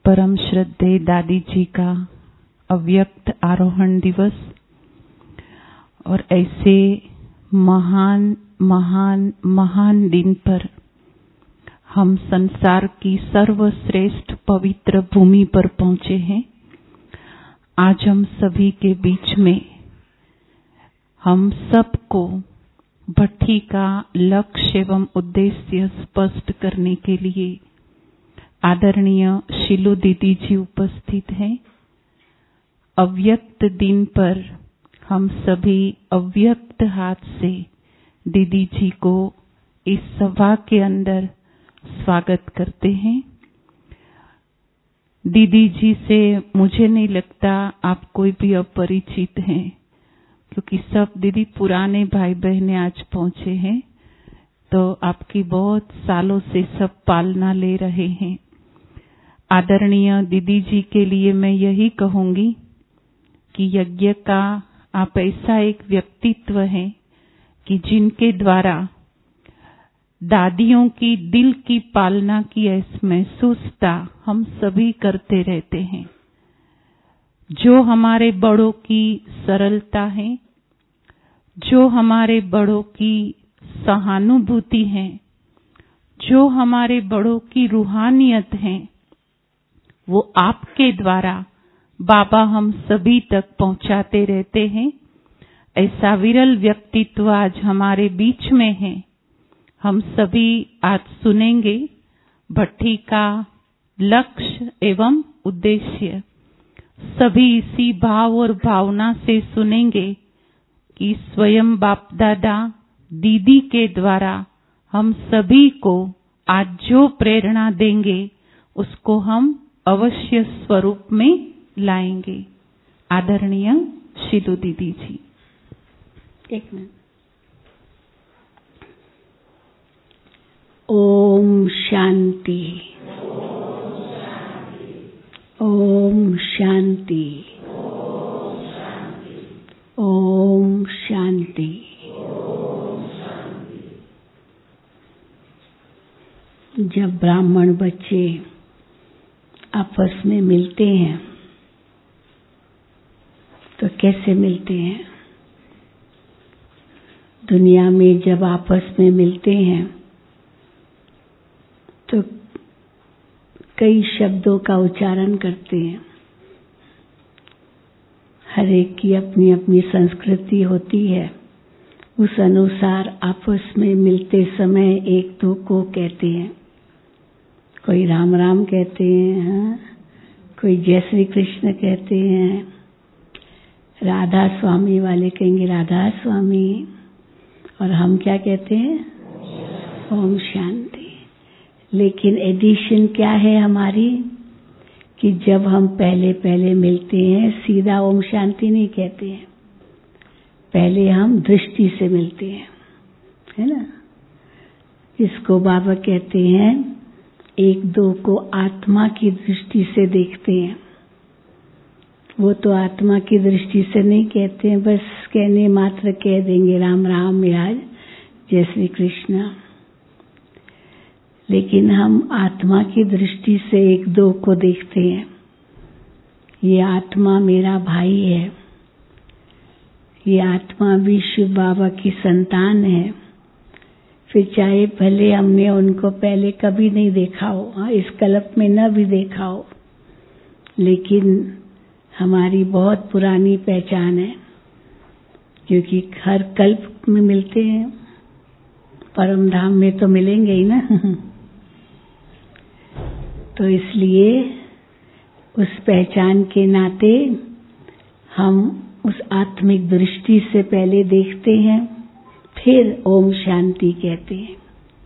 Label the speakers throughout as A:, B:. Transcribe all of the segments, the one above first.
A: परम श्रद्धेय दादी जी का अव्यक्त आरोहण दिवस और ऐसे महान महान महान दिन पर हम संसार की सर्वश्रेष्ठ पवित्र भूमि पर पहुंचे हैं। आज हम सभी के बीच में हम सबको भट्ठी का लक्ष्य एवं उद्देश्य स्पष्ट करने के लिए आदरणीय शिलू दीदी जी उपस्थित हैं। अव्यक्त दिन पर हम सभी अव्यक्त हाथ से दीदी जी को इस सभा के अंदर स्वागत करते हैं। दीदी जी से मुझे नहीं लगता आप कोई भी अपरिचित हैं, क्योंकि सब दीदी पुराने भाई बहने आज पहुंचे हैं, तो आपकी बहुत सालों से सब पालना ले रहे हैं। आदरणीय दीदी जी के लिए मैं यही कहूंगी कि यज्ञ का आप ऐसा एक व्यक्तित्व है कि जिनके द्वारा दादियों की दिल की पालना की महसूसता हम सभी करते रहते हैं। जो हमारे बड़ों की सरलता है, जो हमारे बड़ों की सहानुभूति है, जो हमारे बड़ों की रूहानियत है, वो आपके द्वारा बाबा हम सभी तक पहुंचाते रहते हैं। ऐसा विरल व्यक्तित्व आज हमारे बीच में है। हम सभी आज सुनेंगे भट्ठी का लक्ष्य एवं उद्देश्य। सभी इसी भाव और भावना से सुनेंगे कि स्वयं बाप दादा दीदी के द्वारा हम सभी को आज जो प्रेरणा देंगे उसको हम अवश्य स्वरूप में लाएंगे। आदरणीय शिलू दीदी जी।
B: एक मिनट। ओम शांति, ओम शांति, ओम शांति। जब ब्राह्मण बच्चे आपस में मिलते हैं तो कैसे मिलते हैं? दुनिया में जब आपस में मिलते हैं तो कई शब्दों का उच्चारण करते हैं। हर एक की अपनी अपनी संस्कृति होती है, उस अनुसार आपस में मिलते समय एक दो को कहते हैं। कोई राम राम कहते हैं, कोई जय श्री कृष्ण कहते हैं, राधा स्वामी वाले कहेंगे राधा स्वामी, और हम क्या कहते हैं? ओम शांति। लेकिन एडिशन क्या है हमारी कि जब हम पहले पहले मिलते हैं सीधा ओम शांति नहीं कहते हैं, पहले हम दृष्टि से मिलते हैं, है ना? जिसको बाबा कहते हैं एक दो को आत्मा की दृष्टि से देखते हैं। वो तो आत्मा की दृष्टि से नहीं कहते हैं, बस कहने मात्र कह देंगे राम राम मिराज जय श्री कृष्ण। लेकिन हम आत्मा की दृष्टि से एक दो को देखते हैं। ये आत्मा मेरा भाई है, ये आत्मा भी शिव बाबा की संतान है। फिर चाहे भले हमने उनको पहले कभी नहीं देखा हो, इस कल्प में न भी देखा हो, लेकिन हमारी बहुत पुरानी पहचान है, क्योंकि हर कल्प में मिलते हैं। परम धाम में तो मिलेंगे ही ना। तो इसलिए उस पहचान के नाते हम उस आत्मिक दृष्टि से पहले देखते हैं, फिर ओम शांति कहते हैं।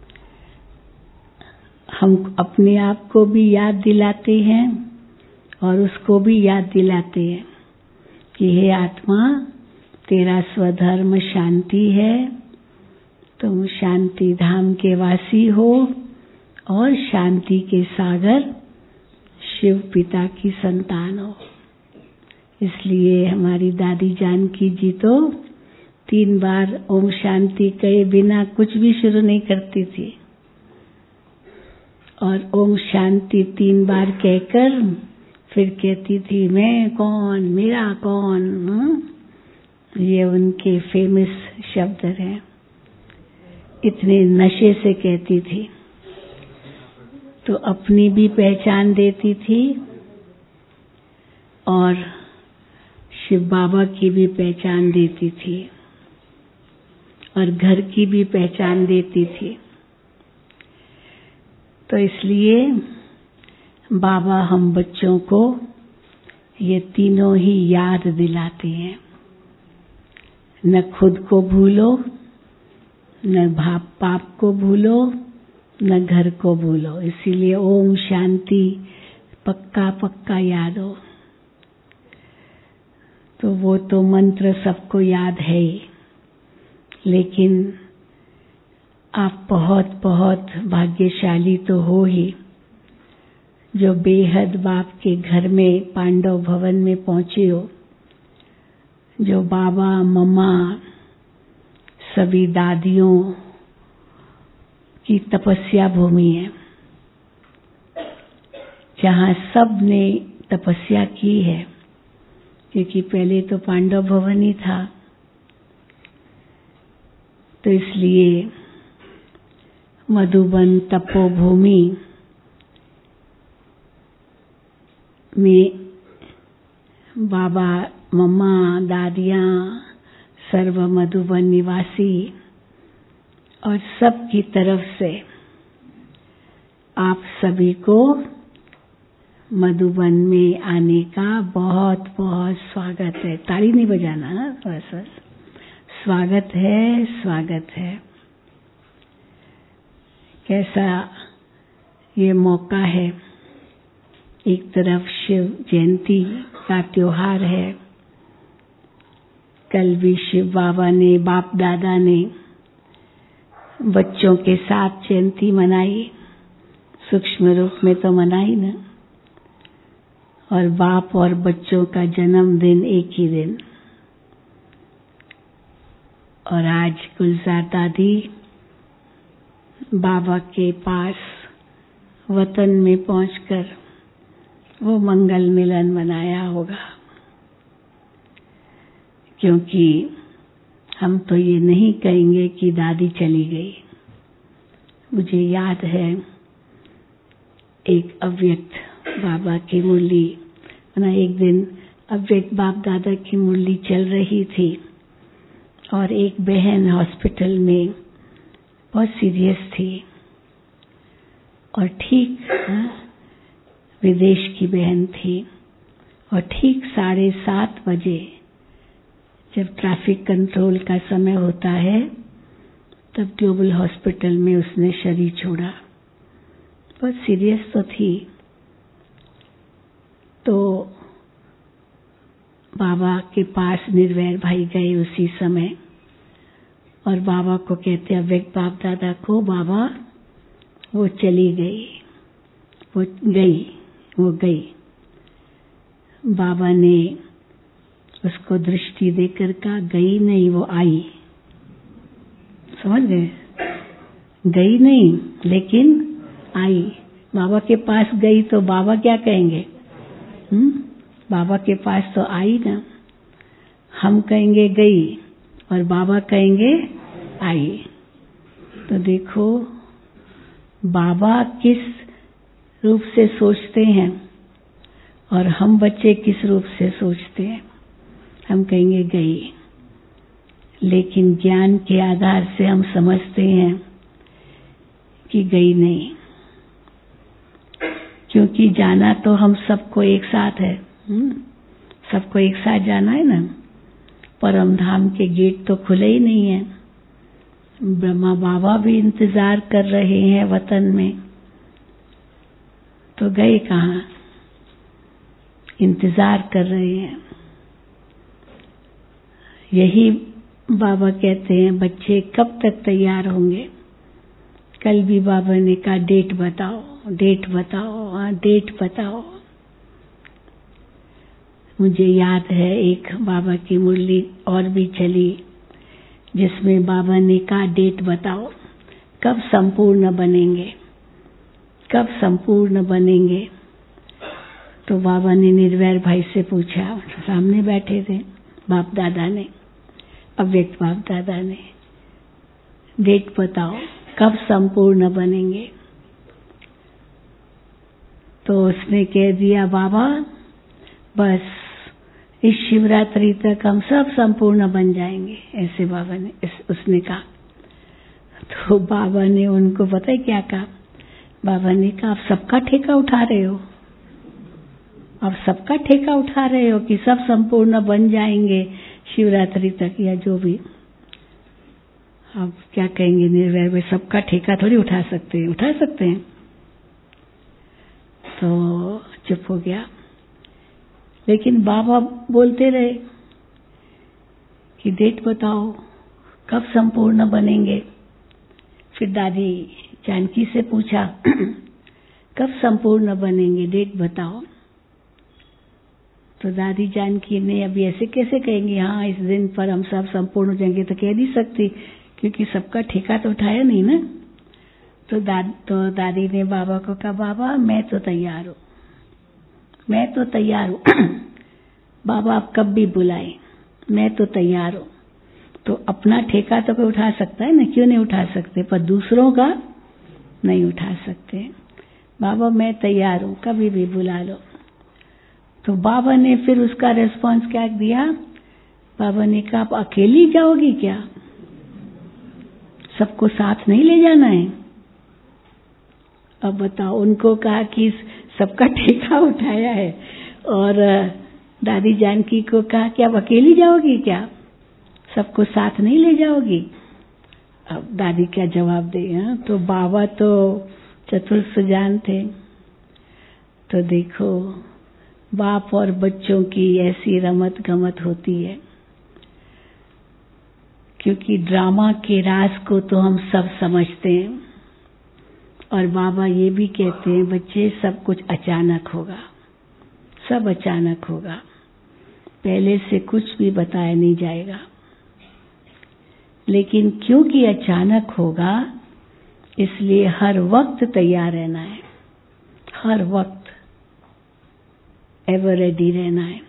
B: हम अपने आप को भी याद दिलाते हैं और उसको भी याद दिलाते हैं कि हे आत्मा, तेरा स्वधर्म शांति है, तुम शांति धाम के वासी हो और शांति के सागर शिव पिता की संतान हो। इसलिए हमारी दादी जानकी जी तो 3 बार ओम शांति कहे बिना कुछ भी शुरू नहीं करती थी। और ओम शांति 3 बार कहकर फिर कहती थी मैं कौन, मेरा कौन। ये उनके फेमस शब्द हैं। इतने नशे से कहती थी। तो अपनी भी पहचान देती थी और शिव बाबा की भी पहचान देती थी और घर की भी पहचान देती थी। तो इसलिए बाबा हम बच्चों को ये तीनों ही याद दिलाते हैं। न खुद को भूलो, न पाप को भूलो, न घर को भूलो। इसीलिए ओम शांति पक्का पक्का याद हो। तो वो तो मंत्र सबको याद है ही, लेकिन आप बहुत बहुत भाग्यशाली तो हो ही जो बेहद बाप के घर में पांडव भवन में पहुंचे हो, जो बाबा मम्मा सभी दादियों की तपस्या भूमि है, जहां सब ने तपस्या की है। क्योंकि पहले तो पांडव भवन ही था। तो इसलिए मधुबन तपोभूमि में बाबा मम्मा दादियाँ सर्व मधुबन निवासी और सब की तरफ से आप सभी को मधुबन में आने का बहुत बहुत स्वागत है। ताली नहीं बजाना ना, बस स्वागत है, स्वागत है। कैसा ये मौका है। एक तरफ शिव जयंती का त्योहार है। कल भी शिव बाबा ने, बाप दादा ने बच्चों के साथ जयंती मनाई। सूक्ष्म रूप में तो मनाई ना। और बाप और बच्चों का जन्मदिन एक ही दिन। और आज गुलजार दादी बाबा के पास वतन में पहुंचकर वो मंगल मिलन मनाया होगा। क्योंकि हम तो ये नहीं कहेंगे कि दादी चली गई। मुझे याद है एक अव्यक्त बाबा की मुरली, एक दिन अव्यक्त बाप दादा की मुरली चल रही थी और एक बहन हॉस्पिटल में बहुत सीरियस थी और ठीक विदेश की बहन थी। और ठीक 7:30 बजे जब ट्रैफिक कंट्रोल का समय होता है तब ग्लोबल हॉस्पिटल में उसने शरीर छोड़ा। बहुत सीरियस तो थी। तो बाबा के पास निर्वैर भाई गए उसी समय और बाबा को कहते अव्यक्त बाप दादा को, बाबा वो चली गई, वो गई। बाबा ने उसको दृष्टि देकर कहा, गई नहीं, वो आई। समझ गए? गई नहीं लेकिन आई। बाबा के पास गई तो बाबा क्या कहेंगे? बाबा के पास तो आई ना। हम कहेंगे गई और बाबा कहेंगे आई। तो देखो बाबा किस रूप से सोचते हैं और हम बच्चे किस रूप से सोचते हैं। हम कहेंगे गई, लेकिन ज्ञान के आधार से हम समझते हैं कि गई नहीं। क्योंकि जाना तो हम सबको एक साथ है। सबको एक साथ जाना है ना। परम धाम के गेट तो खुले ही नहीं है। ब्रह्मा बाबा भी इंतजार कर रहे हैं वतन में। तो गए कहाँ? इंतजार कर रहे हैं। यही बाबा कहते हैं बच्चे कब तक तैयार होंगे। कल भी बाबा ने कहा डेट बताओ, डेट बताओ, हाँ डेट बताओ। मुझे याद है एक बाबा की मुरली और भी चली जिसमें बाबा ने कहा डेट बताओ कब संपूर्ण बनेंगे। कब संपूर्ण बनेंगे? तो बाबा ने निर्वैर भाई से पूछा, सामने बैठे थे बाप दादा ने, अव्यक्त बाप दादा ने, डेट बताओ कब संपूर्ण बनेंगे? तो उसने कह दिया, बाबा बस इस शिवरात्रि तक हम सब संपूर्ण बन जाएंगे, ऐसे बाबा ने उसने कहा। तो बाबा ने उनको पता है क्या कहा? बाबा ने कहा, आप सबका ठेका उठा रहे हो, आप सबका ठेका उठा रहे हो कि सब संपूर्ण बन जाएंगे शिवरात्रि तक, या जो भी आप क्या कहेंगे निर्वैर में, सबका ठेका थोड़ी उठा सकते हैं? उठा सकते हैं। तो चुप हो गया। लेकिन बाबा बोलते रहे कि डेट बताओ कब संपूर्ण बनेंगे। फिर दादी जानकी से पूछा, कब संपूर्ण बनेंगे, डेट बताओ। तो दादी जानकी ने, अभी ऐसे कैसे कहेंगे, हाँ इस दिन पर हम सब संपूर्ण हो जाएंगे, तो कह नहीं सकती, क्योंकि सबका ठेका तो उठाया नहीं ना। तो दादी ने बाबा को कहा, बाबा मैं तो तैयार हूँ, मैं तो तैयार हूँ बाबा आप कब भी बुलाएं, मैं तो तैयार हूँ। तो अपना ठेका तो कोई उठा सकता है ना, क्यों नहीं उठा सकते, पर दूसरों का नहीं उठा सकते। बाबा मैं तैयार हूँ, कभी भी बुला लो। तो बाबा ने फिर उसका रिस्पॉन्स क्या दिया? बाबा ने कहा, आप अकेली जाओगी क्या? सबको साथ नहीं ले जाना है? अब बताओ, उनको कहा कि सबका ठेका उठाया है, और दादी जानकी को कहा कि आप अकेली जाओगी क्या, सबको साथ नहीं ले जाओगी? अब दादी क्या जवाब दे? तो बाबा तो चतुर सुजान थे। तो देखो, बाप और बच्चों की ऐसी रमत गमत होती है, क्योंकि ड्रामा के राज को तो हम सब समझते हैं, और बाबा ये भी कहते हैं, बच्चे सब कुछ अचानक होगा, सब अचानक होगा, पहले से कुछ भी बताया नहीं जाएगा। लेकिन क्योंकि अचानक होगा, इसलिए हर वक्त तैयार रहना है, हर वक्त एवर रेडी रहना है।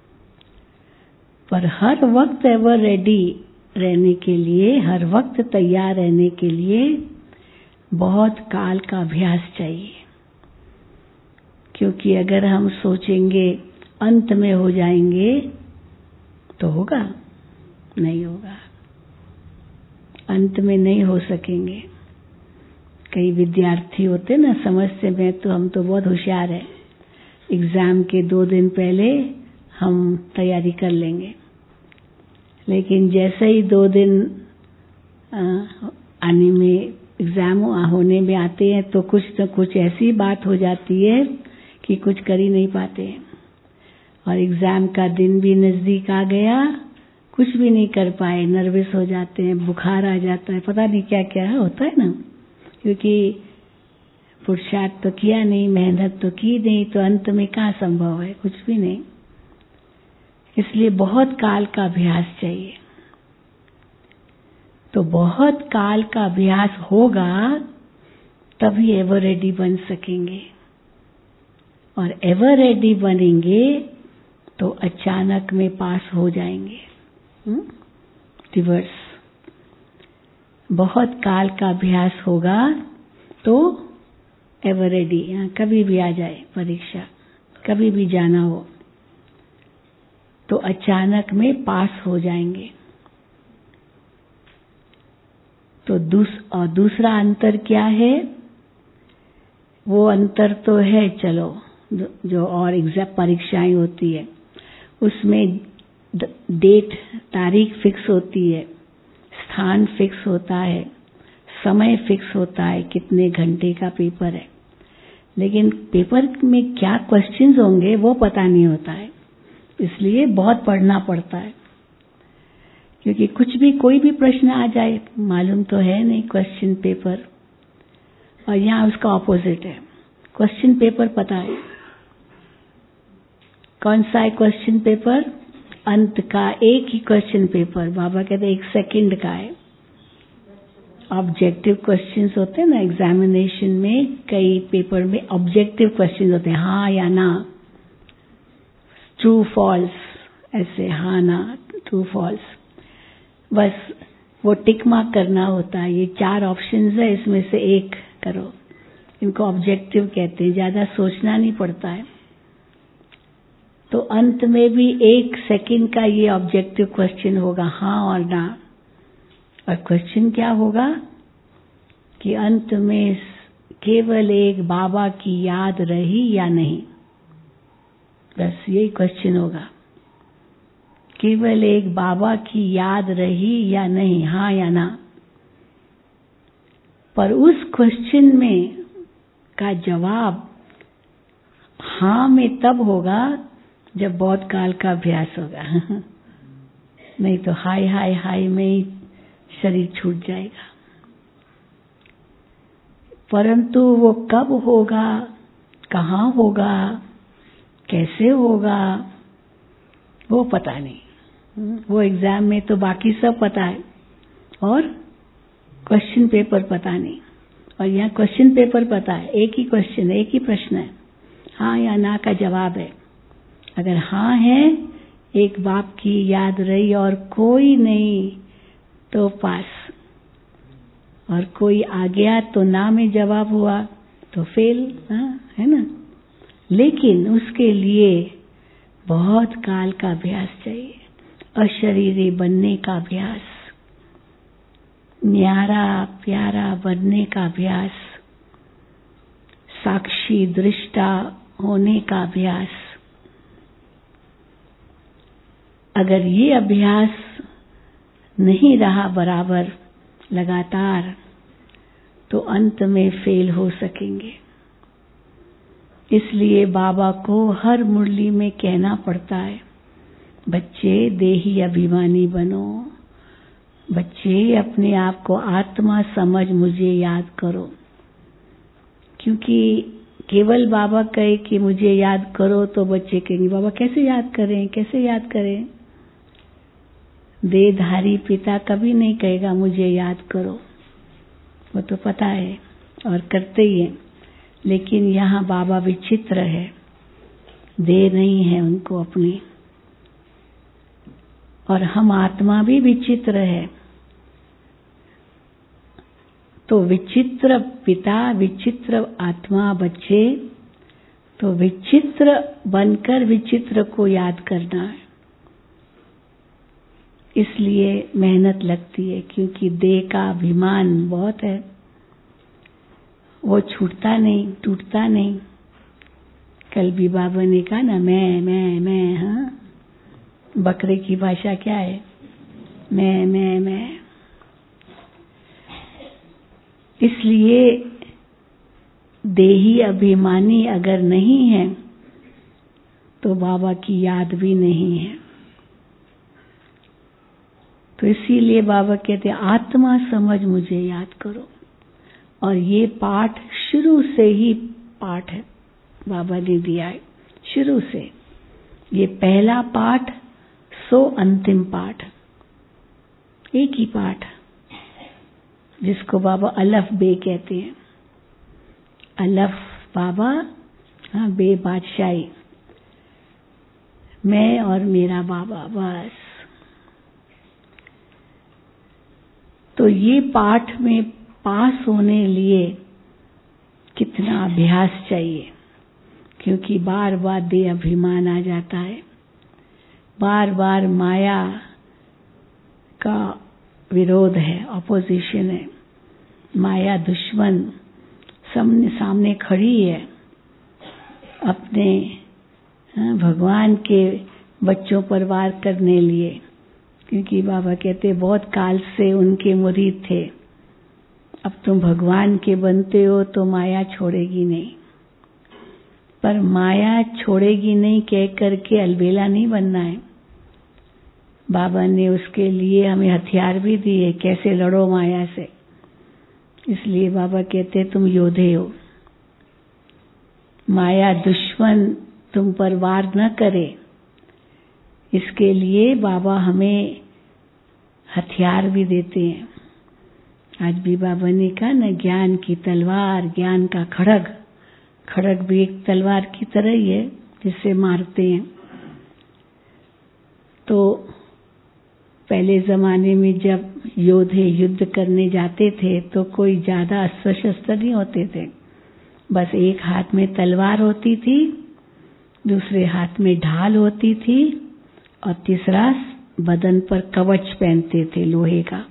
B: पर हर वक्त एवर रेडी रहने के लिए, हर वक्त तैयार रहने के लिए बहुत काल का अभ्यास चाहिए। क्योंकि अगर हम सोचेंगे अंत में हो जाएंगे, तो होगा? नहीं होगा, अंत में नहीं हो सकेंगे। कई विद्यार्थी होते ना, समझते मैं तो, हम तो बहुत होशियार है, एग्जाम के 2 दिन पहले हम तैयारी कर लेंगे। लेकिन जैसे ही 2 दिन आने में, एग्जाम होने में आते हैं, तो कुछ न कुछ ऐसी बात हो जाती है कि कुछ कर ही नहीं पाते हैं, और एग्जाम का दिन भी नजदीक आ गया, कुछ भी नहीं कर पाए, नर्वस हो जाते हैं, बुखार आ जाता है, पता नहीं क्या क्या होता है ना, क्योंकि पुरुषार्थ तो किया नहीं, मेहनत तो की नहीं, तो अंत में कहाँ संभव है, कुछ भी नहीं। इसलिए बहुत काल का अभ्यास चाहिए। तो बहुत काल का अभ्यास होगा, तभी एवर रेडी बन सकेंगे, और एवर रेडी बनेंगे तो अचानक में पास हो जाएंगे। रिवर्स, बहुत काल का अभ्यास होगा तो एवर रेडी, कभी भी आ जाए परीक्षा, कभी भी जाना हो, तो अचानक में पास हो जाएंगे। तो दूसरा अंतर क्या है? वो अंतर तो है, चलो जो और एग्जाम परीक्षाएं होती है, उसमें डेट, तारीख फिक्स होती है, स्थान फिक्स होता है, समय फिक्स होता है, कितने घंटे का पेपर है। लेकिन पेपर में क्या क्वेश्चंस होंगे वो पता नहीं होता है, इसलिए बहुत पढ़ना पड़ता है। क्योंकि कुछ भी, कोई भी प्रश्न आ जाए, मालूम तो है नहीं क्वेश्चन पेपर, और यहाँ उसका ऑपोजिट है, क्वेश्चन पेपर पता है। कौन सा है क्वेश्चन पेपर? अंत का एक ही क्वेश्चन पेपर, बाबा कहते 1 सेकंड का है, ऑब्जेक्टिव क्वेश्चंस होते हैं ना एग्जामिनेशन में, कई पेपर में ऑब्जेक्टिव क्वेश्चंस होते हैं, हाँ या ना, ट्रू फॉल्स, ऐसे हाँ ना ट्रू फॉल्स, बस वो टिक मार्क करना होता है। ये 4 ऑप्शंस है, इसमें से एक करो, इनको ऑब्जेक्टिव कहते हैं, ज्यादा सोचना नहीं पड़ता है। तो अंत में भी 1 सेकंड का ये ऑब्जेक्टिव क्वेश्चन होगा, हाँ और ना। और क्वेश्चन क्या होगा कि अंत में केवल एक बाबा की याद रही या नहीं, बस यही क्वेश्चन होगा, केवल एक बाबा की याद रही या नहीं, हाँ या ना। पर उस क्वेश्चन में का जवाब हाँ में तब होगा जब बहुत काल का अभ्यास होगा नहीं तो हाय हाय हाय में ही शरीर छूट जाएगा। परंतु वो कब होगा, कहाँ होगा, कैसे होगा, वो पता नहीं। वो एग्जाम में तो बाकी सब पता है और क्वेश्चन पेपर पता नहीं। और यहाँ क्वेश्चन पेपर पता है, एक ही क्वेश्चन है, एक ही प्रश्न है, हाँ या ना का जवाब है। अगर हाँ है, एक बाप की याद रही और कोई नहीं तो पास, और कोई आ गया तो ना में जवाब हुआ तो फेल, है ना। लेकिन उसके लिए बहुत काल का अभ्यास चाहिए, अशरीरी बनने का अभ्यास, न्यारा प्यारा बनने का अभ्यास, साक्षी दृष्टा होने का अभ्यास। अगर ये अभ्यास नहीं रहा बराबर लगातार तो अंत में फेल हो सकेंगे। इसलिए बाबा को हर मुरली में कहना पड़ता है, बच्चे देही अभिमानी बनो, बच्चे अपने आप को आत्मा समझ मुझे याद करो। क्योंकि केवल बाबा कहे कि मुझे याद करो तो बच्चे कहेंगे बाबा कैसे याद करें, कैसे याद करें। देहधारी पिता कभी नहीं कहेगा मुझे याद करो, वो तो पता है और करते ही है। लेकिन यहाँ बाबा विचित्र है, देह नहीं है उनको अपनी, और हम आत्मा भी विचित्र है। तो विचित्र पिता, विचित्र आत्मा बच्चे, तो विचित्र बनकर विचित्र को याद करना है। इसलिए मेहनत लगती है, क्योंकि देह का अभिमान बहुत है, वो छूटता नहीं, टूटता नहीं। कल भी बाबा ने कहा ना, मैं, हाँ, बकरे की भाषा क्या है, मैं। इसलिए देही अभिमानी अगर नहीं है तो बाबा की याद भी नहीं है। तो इसीलिए बाबा कहते हैं आत्मा समझ मुझे याद करो। और ये पाठ शुरू से ही पाठ है, बाबा ने दिया है शुरू से। ये पहला पाठ सो अंतिम पाठ, एक ही पाठ जिसको बाबा अलफ बे कहते हैं। अलफ बाबा, हाँ, बे बादशाही, मैं और मेरा बाबा, बस। तो ये पाठ में पास होने लिए कितना अभ्यास चाहिए, क्योंकि बार बार देह अभिमान आ जाता है, बार बार माया का विरोध है, ऑपोजिशन है, माया दुश्मन सामने खड़ी है अपने भगवान के बच्चों पर वार करने लिए। क्योंकि बाबा कहते बहुत काल से उनके मुरीद थे, अब तुम भगवान के बनते हो तो माया छोड़ेगी नहीं। पर माया छोड़ेगी नहीं कह करके अलबेला नहीं बनना है। बाबा ने उसके लिए हमें हथियार भी दिए, कैसे लड़ो माया से। इसलिए बाबा कहते तुम योद्धे हो, माया दुश्मन तुम पर वार न करे, इसके लिए बाबा हमें हथियार भी देते हैं। आज भी बाबा ने कहा ना, ज्ञान की तलवार, ज्ञान का खड़ग। खड़ग भी एक तलवार की तरह ही है जिससे मारते हैं। तो पहले जमाने में जब योद्धे युद्ध करने जाते थे तो कोई ज्यादा अस्त्र शस्त्र नहीं होते थे। बस एक हाथ में तलवार होती थी, दूसरे हाथ में ढाल होती थी और तीसरा बदन पर कवच पहनते थे लोहे का।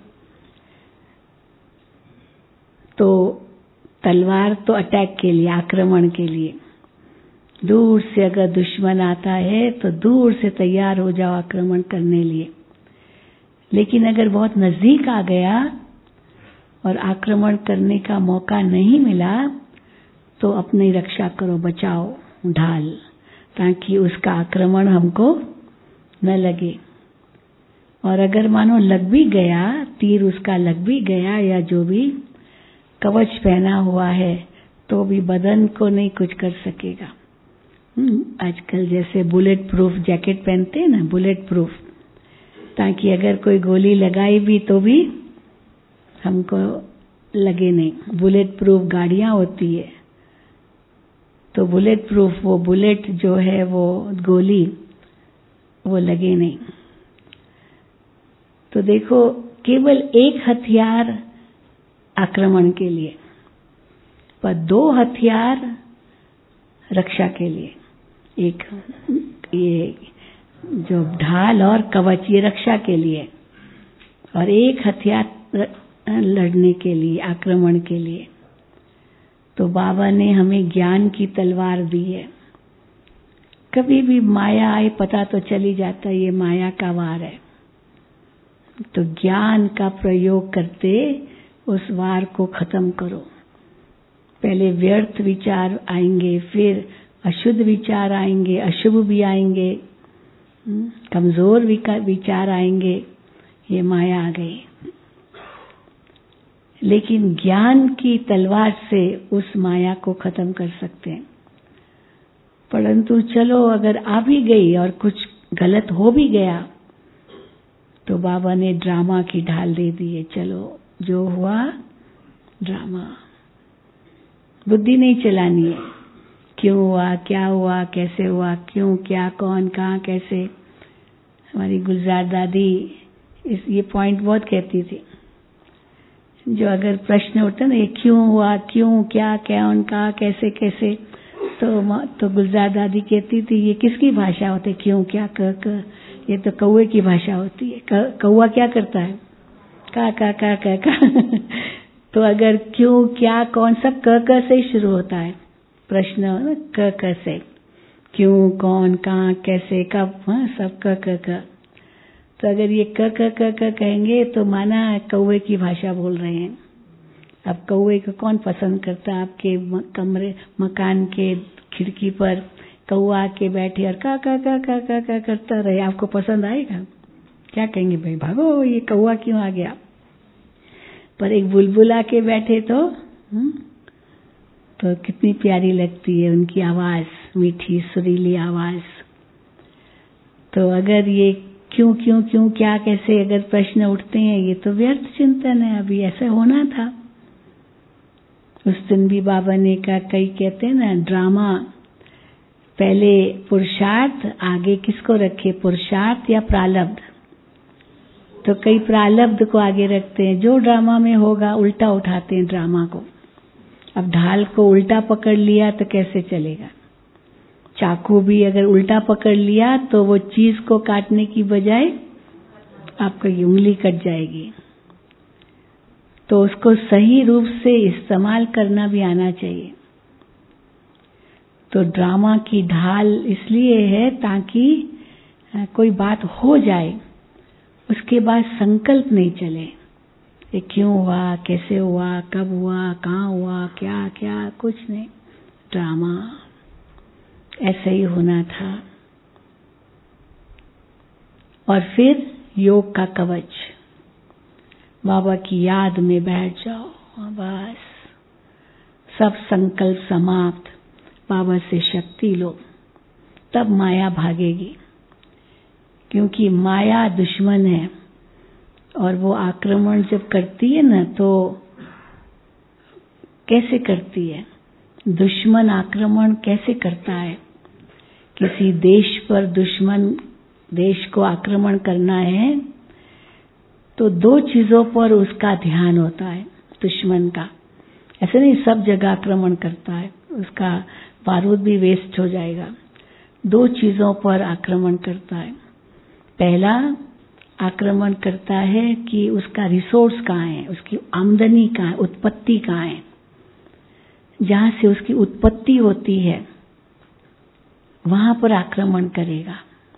B: तो तलवार तो अटैक के लिए, आक्रमण के लिए। दूर से अगर दुश्मन आता है तो दूर से तैयार हो जाओ आक्रमण करने लिए। लेकिन अगर बहुत नजदीक आ गया और आक्रमण करने का मौका नहीं मिला तो अपनी रक्षा करो, बचाओ ढाल, ताकि उसका आक्रमण हमको न लगे। और अगर मानो लग भी गया, तीर उसका लग भी गया या जो भी कवच पहना हुआ है, तो भी बदन को नहीं कुछ कर सकेगा। आजकल जैसे बुलेट प्रूफ जैकेट पहनते हैं ना, बुलेट प्रूफ, ताकि अगर कोई गोली लगाई भी तो भी हमको लगे नहीं। बुलेट प्रूफ गाड़ियां होती है, तो बुलेट प्रूफ वो बुलेट जो है वो गोली वो लगे नहीं। तो देखो, केवल एक हथियार आक्रमण के लिए, पर दो हथियार रक्षा के लिए। एक ये जो ढाल और कवच, ये रक्षा के लिए, और एक हथियार लड़ने के लिए, आक्रमण के लिए। तो बाबा ने हमें ज्ञान की तलवार दी है। कभी भी माया आए पता तो चली जाता है ये माया का वार है। तो ज्ञान का प्रयोग करते उस वार को खत्म करो। पहले व्यर्थ विचार आएंगे, फिर अशुद्ध विचार आएंगे, अशुभ भी आएंगे, कमजोर विचार आएंगे, ये माया आ गई। लेकिन ज्ञान की तलवार से उस माया को खत्म कर सकते हैं। परंतु चलो, अगर आ भी गई और कुछ गलत हो भी गया तो बाबा ने ड्रामा की ढाल दे दी है। चलो, जो हुआ ड्रामा, बुद्धि नहीं चलानी है। क्यों हुआ, क्या हुआ, कैसे हुआ, क्यों, क्या, कौन, कहाँ, कैसे। हमारी गुलजार दादी ये पॉइंट बहुत कहती थी। जो अगर प्रश्न उठता ना, ये क्यों हुआ, क्यों, क्या, कौन, कहाँ, कैसे कैसे, तो गुलजार दादी कहती थी ये किसकी भाषा होती है, क्यों, क्या, क, ये तो कौवे की भाषा होती है। कौवा क्या करता है, का। तो अगर क्यों, क्या, कौन, सब क से ही शुरू होता है प्रश्न, क से। क्यों, कौन, कहाँ, कैसे, कब, सब क। तो अगर ये क कहेंगे तो माना कौवे की भाषा बोल रहे हैं। अब कौवे को कौन पसंद करता है? आपके कमरे, मकान के खिड़की पर कौवा आके बैठे और का करता रहे, आपको पसंद आएगा? क्या कहेंगे, भाई भागो, ये कौवा क्यों आ गया? पर एक बुलबुल आके बैठे तो कितनी प्यारी लगती है उनकी आवाज, मीठी सुरीली आवाज। तो अगर ये क्यों क्यों क्यों, क्या, कैसे अगर प्रश्न उठते हैं, ये तो व्यर्थ चिंतन है। अभी ऐसा होना था। उस दिन भी बाबा ने कहा, कई कहते हैं ना ड्रामा, पहले पुरुषार्थ, आगे किसको रखे, पुरुषार्थ या प्रारब्ध? तो कई प्रारब्ध को आगे रखते हैं। जो ड्रामा में होगा उल्टा उठाते हैं ड्रामा को। अब ढाल को उल्टा पकड़ लिया तो कैसे चलेगा? चाकू भी अगर उल्टा पकड़ लिया तो वो चीज को काटने की बजाय आपकी उंगली कट जाएगी। तो उसको सही रूप से इस्तेमाल करना भी आना चाहिए। तो ड्रामा की ढाल इसलिए है ताकि कोई बात हो जाए, उसके बाद संकल्प नहीं चले, ये क्यों हुआ, कैसे हुआ, कब हुआ, कहाँ हुआ, क्या क्या, कुछ नहीं। ड्रामा ऐसे ही होना था। और फिर योग का कवच, बाबा की याद में बैठ जाओ, बस सब संकल्प समाप्त, बाबा से शक्ति लो, तब माया भागेगी। क्योंकि माया दुश्मन है और वो आक्रमण जब करती है ना, तो कैसे करती है? दुश्मन आक्रमण कैसे करता है? किसी देश पर दुश्मन देश को आक्रमण करना है तो दो चीजों पर उसका ध्यान होता है दुश्मन का। ऐसे नहीं सब जगह आक्रमण करता है, उसका बारूद भी वेस्ट हो जाएगा। दो चीजों पर आक्रमण करता है। पहला आक्रमण करता है कि उसका रिसोर्स कहाँ है, उसकी आमदनी कहाँ है, उत्पत्ति कहाँ है। जहां से उसकी उत्पत्ति होती है वहां पर आक्रमण करेगा,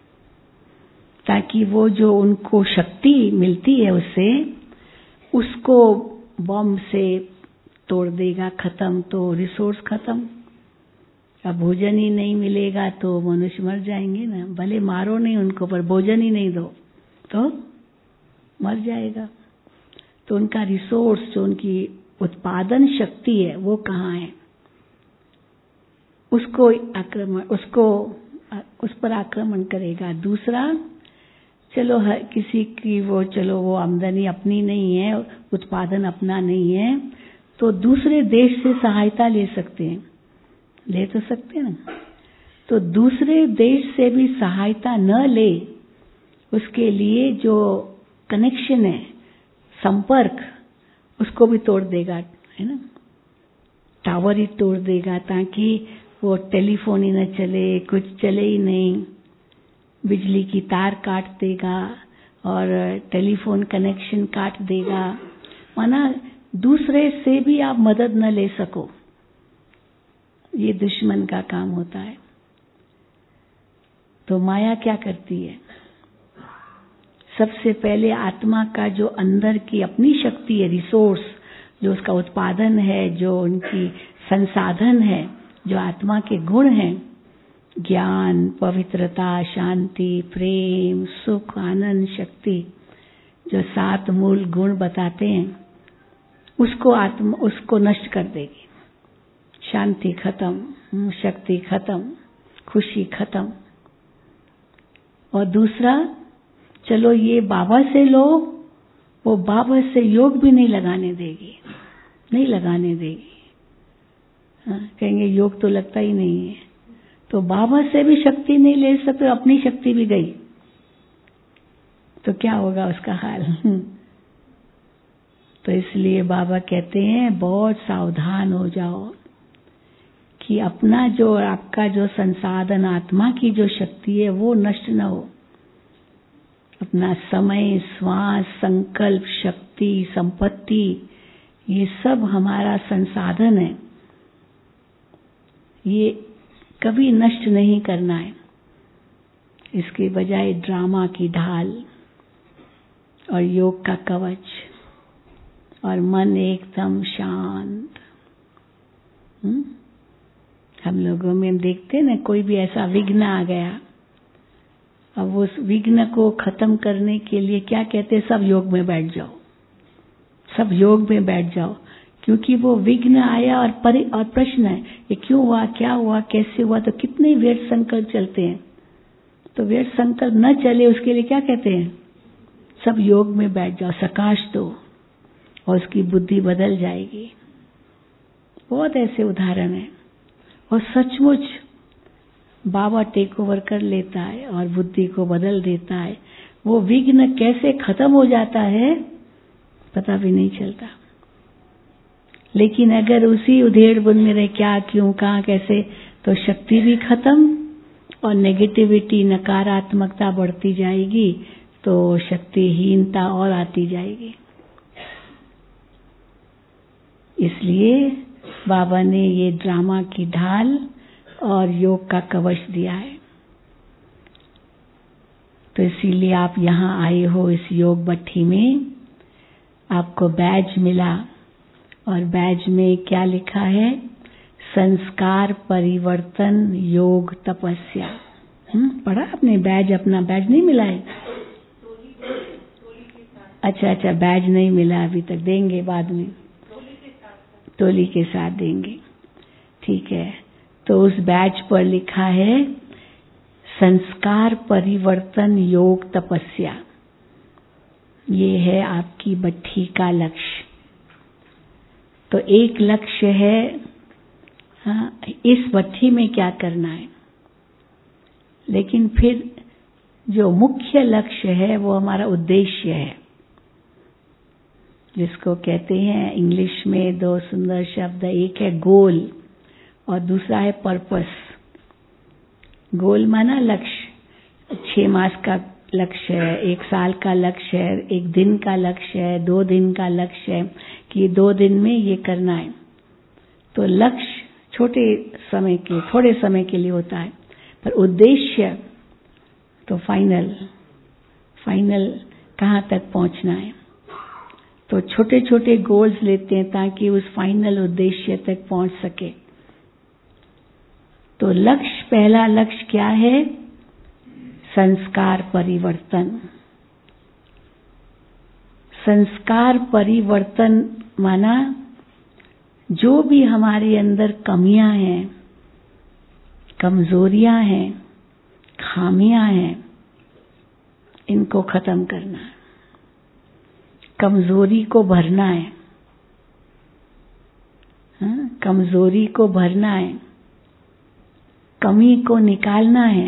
B: ताकि वो जो उनको शक्ति मिलती है उससे, उसको बम से तोड़ देगा, खत्म। तो रिसोर्स खत्म। अब भोजन ही नहीं मिलेगा तो मनुष्य मर जाएंगे ना। भले मारो नहीं उनको, पर भोजन ही नहीं दो तो मर जाएगा। तो उनका रिसोर्स, जो उनकी उत्पादन शक्ति है, वो कहाँ है, उसको आक्रमण, उस पर आक्रमण करेगा। दूसरा, चलो हर किसी की वो आमदनी अपनी नहीं है, उत्पादन अपना नहीं है, तो दूसरे देश से सहायता ले सकते हैं, ले तो सकते हैं ना। तो दूसरे देश से भी सहायता न ले, उसके लिए जो कनेक्शन है, संपर्क, उसको भी तोड़ देगा, है ना। टावर ही तोड़ देगा ताकि वो टेलीफोन ही न चले, कुछ चले ही नहीं। बिजली की तार काट देगा और टेलीफोन कनेक्शन काट देगा, माना दूसरे से भी आप मदद न ले सको। ये दुश्मन का काम होता है। तो माया क्या करती है? सबसे पहले आत्मा का जो अंदर की अपनी शक्ति है, रिसोर्स, जो उसका उत्पादन है, जो उनकी संसाधन है, जो आत्मा के गुण हैं, ज्ञान, पवित्रता, शांति, प्रेम, सुख, आनंद, शक्ति, जो 7 मूल गुण बताते हैं, उसको नष्ट कर देगी। शांति खत्म, शक्ति खत्म, खुशी खत्म। और दूसरा, चलो ये बाबा से लो, वो बाबा से योग भी नहीं लगाने देगी, नहीं लगाने देगी। हाँ, कहेंगे योग तो लगता ही नहीं है। तो बाबा से भी शक्ति नहीं ले सकते, अपनी शक्ति भी गई, तो क्या होगा उसका हाल। तो इसलिए बाबा कहते हैं बहुत सावधान हो जाओ कि अपना जो आपका जो संसाधन, आत्मा की जो शक्ति है, वो नष्ट न हो। अपना समय, श्वास, संकल्प, शक्ति, संपत्ति, ये सब हमारा संसाधन है, ये कभी नष्ट नहीं करना है। इसके बजाय ड्रामा की ढाल और योग का कवच और मन एकदम शांत। हम लोगों में देखते ना, कोई भी ऐसा विघ्न आ गया, अब उस विघ्न को खत्म करने के लिए क्या कहते हैं? सब योग में बैठ जाओ, सब योग में बैठ जाओ। क्योंकि वो विघ्न आया और प्रश्न है, ये क्यों हुआ, क्या हुआ, कैसे हुआ, तो कितने व्यर्थ संकल्प चलते हैं। तो व्यर्थ संकल्प न चले, उसके लिए क्या कहते हैं? सब योग में बैठ जाओ, सकाश दो और उसकी बुद्धि बदल जाएगी। बहुत ऐसे उदाहरण है। और सचमुच बाबा टेक ओवर कर लेता है और बुद्धि को बदल देता है। वो विघ्न कैसे खत्म हो जाता है पता भी नहीं चलता। लेकिन अगर उसी उधेड़ बुन में रहे, क्या, क्यों, कहाँ, कैसे, तो शक्ति भी खत्म और नेगेटिविटी, नकारात्मकता बढ़ती जाएगी, तो शक्तिहीनता और आती जाएगी। इसलिए बाबा ने ये ड्रामा की ढाल और योग का कवच दिया है। तो इसीलिए आप यहाँ आए हो इस योग भट्ठी में। आपको बैज मिला और बैज में क्या लिखा है? संस्कार परिवर्तन योग तपस्या। पढ़ा आपने? बैज, अपना बैज नहीं मिला है? अच्छा, बैज नहीं मिला अभी तक, देंगे बाद में, टोली के साथ देंगे। ठीक है। तो उस बैच पर लिखा है संस्कार परिवर्तन योग तपस्या। ये है आपकी भट्ठी का लक्ष्य। तो एक लक्ष्य है, हाँ, इस भट्ठी में क्या करना है, लेकिन फिर जो मुख्य लक्ष्य है वो हमारा उद्देश्य है, जिसको कहते हैं इंग्लिश में दो सुंदर शब्द, एक है गोल और दूसरा है पर्पस। गोल माना लक्ष्य, 6 मास का लक्ष्य है, 1 साल का लक्ष्य है, 1 दिन का लक्ष्य है, 2 दिन का लक्ष्य है कि 2 दिन में ये करना है। तो लक्ष्य छोटे समय के, थोड़े समय के लिए होता है, पर उद्देश्य तो फाइनल कहाँ तक पहुंचना है। तो छोटे छोटे गोल्स लेते हैं ताकि उस फाइनल उद्देश्य तक पहुंच सके। तो लक्ष्य, पहला लक्ष्य क्या है? संस्कार परिवर्तन। संस्कार परिवर्तन माना जो भी हमारे अंदर कमियां हैं, कमजोरियां हैं, खामियां हैं, इनको खत्म करना है, कमजोरी को भरना है। हाँ? कमजोरी को भरना है, कमी को निकालना है